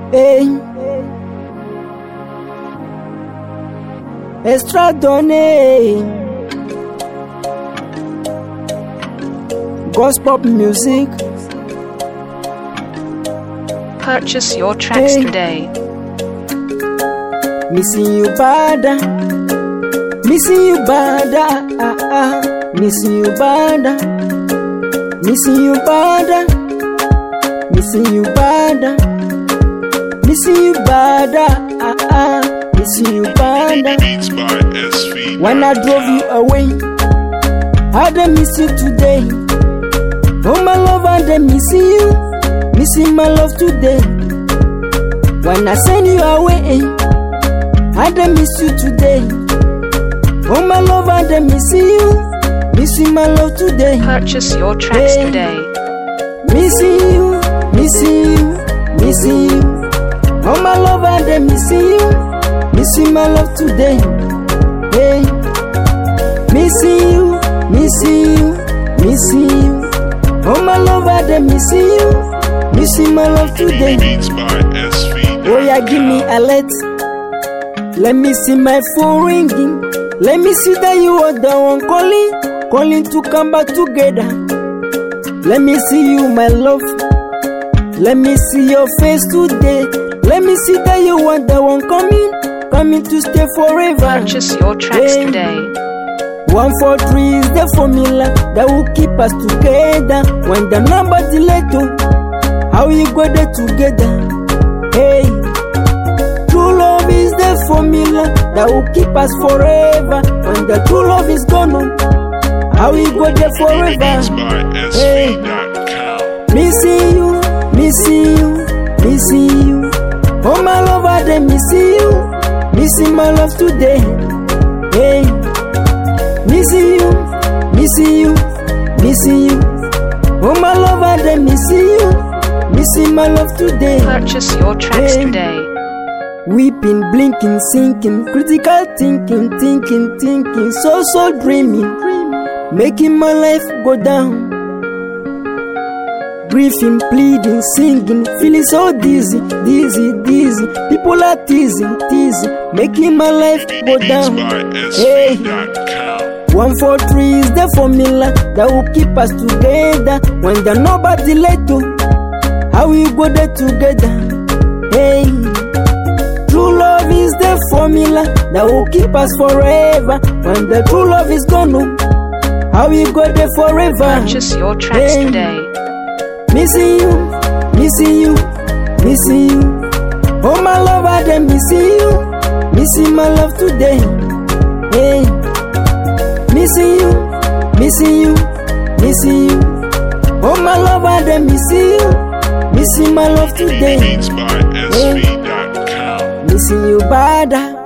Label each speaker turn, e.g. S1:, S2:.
S1: Hey, Estradone, gospel music.
S2: Purchase your tracks today.
S1: Missing you bada, missing you bada, missing you bada, missing you bada, missing you bada, missing you bada, missing you bada. When I drove you away, I don't miss you today. Oh my love, I don't missing you, missing my love today. When I send you away, I don't miss you today. Oh my love, I don't missing you, missing my love today.
S2: Purchase your tracks today.
S1: Missing you, missing you, missing you. Oh my love, I don't missing you, missing my love today. Hey, missing you, missing you, missing you. Oh my love, I don't missing you, missing my love today. Oh yeah, give me a let. Let me see my phone ringing. Let me see that you are the one calling to come back together. Let me see you, my love. Let me see your face today. Let me see that you are the one coming to stay forever.
S2: Purchase your tracks today.
S1: 143 is the formula that will keep us together. When the number delay to, how we go there together. Hey, true love is the formula that will keep us forever. When the true love is gone, how we go there forever. Hey, missing you, missing you, missing you. Oh my love, I don't missing you, missing my love today. Hey, missing you, missing you, missing you. Oh my love, I don't missing you, missing my love today.
S2: Purchase your tracks today.
S1: Weeping, blinking, sinking, critical thinking, so dreaming, making my life go down. Grieving, pleading, singing, feeling so dizzy. People are teasing, making my life go down. Hey, 143 is the formula that will keep us together. When the nobody let to, how we go there together. Hey, true love is the formula that will keep us forever. When the true love is gone, how we go there forever.
S2: Purchase your tracks today.
S1: Missing you, missing you, missing you. Oh my love, I don't missing you, missing my love today. Hey, missing you, missing you, missing you. Oh my love, I don't missing you, missing my love today. Hey, missing you bada.